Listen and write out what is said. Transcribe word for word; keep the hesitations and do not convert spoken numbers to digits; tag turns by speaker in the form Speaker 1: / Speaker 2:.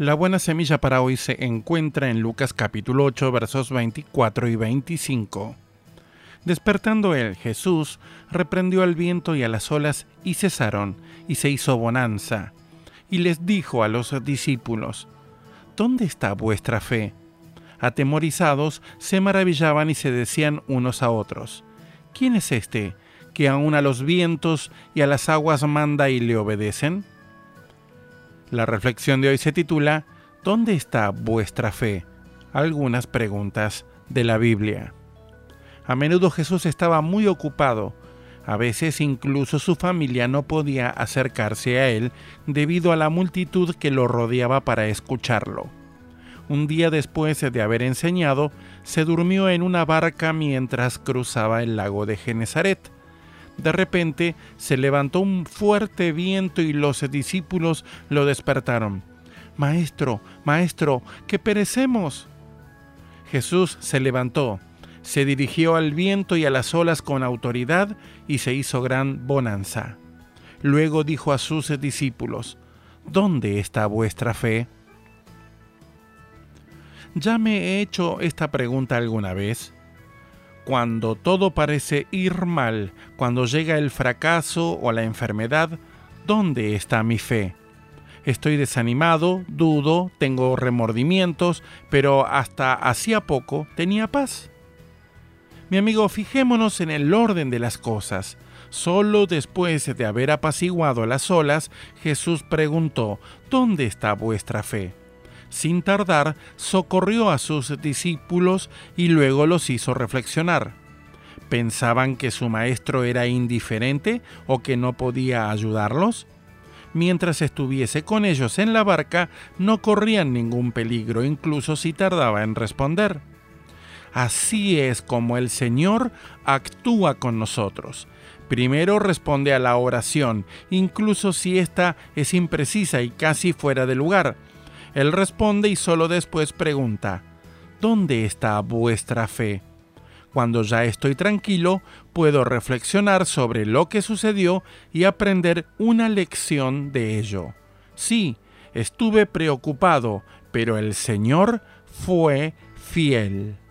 Speaker 1: La buena semilla para hoy se encuentra en Lucas capítulo ocho, versos veinticuatro y veinticinco. Despertando él, Jesús, reprendió al viento y a las olas, y cesaron, y se hizo bonanza. Y les dijo a los discípulos: ¿Dónde está vuestra fe? Atemorizados, se maravillaban y se decían unos a otros: ¿Quién es este, que aun a los vientos y a las aguas manda y le obedecen? La reflexión de hoy se titula ¿Dónde está vuestra fe? Algunas preguntas de la Biblia. A menudo Jesús estaba muy ocupado. A veces incluso su familia no podía acercarse a él debido a la multitud que lo rodeaba para escucharlo. Un día después de haber enseñado, se durmió en una barca mientras cruzaba el lago de Genesaret. De repente se levantó un fuerte viento y los discípulos lo despertaron. «Maestro, maestro, que perecemos». Jesús se levantó, se dirigió al viento y a las olas con autoridad y se hizo gran bonanza. Luego dijo a sus discípulos: ¿Dónde está vuestra fe? ¿Ya me he hecho esta pregunta alguna vez? Cuando todo parece ir mal, cuando llega el fracaso o la enfermedad, ¿dónde está mi fe? Estoy desanimado, dudo, tengo remordimientos, pero hasta hacía poco tenía paz. Mi amigo, fijémonos en el orden de las cosas. Solo después de haber apaciguado las olas, Jesús preguntó: ¿Dónde está vuestra fe? Sin tardar, socorrió a sus discípulos y luego los hizo reflexionar. ¿Pensaban que su maestro era indiferente o que no podía ayudarlos? Mientras estuviese con ellos en la barca, no corrían ningún peligro, incluso si tardaba en responder. Así es como el Señor actúa con nosotros. Primero responde a la oración, incluso si ésta es imprecisa y casi fuera de lugar. Él responde y solo después pregunta: ¿Dónde está vuestra fe? Cuando ya estoy tranquilo, puedo reflexionar sobre lo que sucedió y aprender una lección de ello. Sí, estuve preocupado, pero el Señor fue fiel.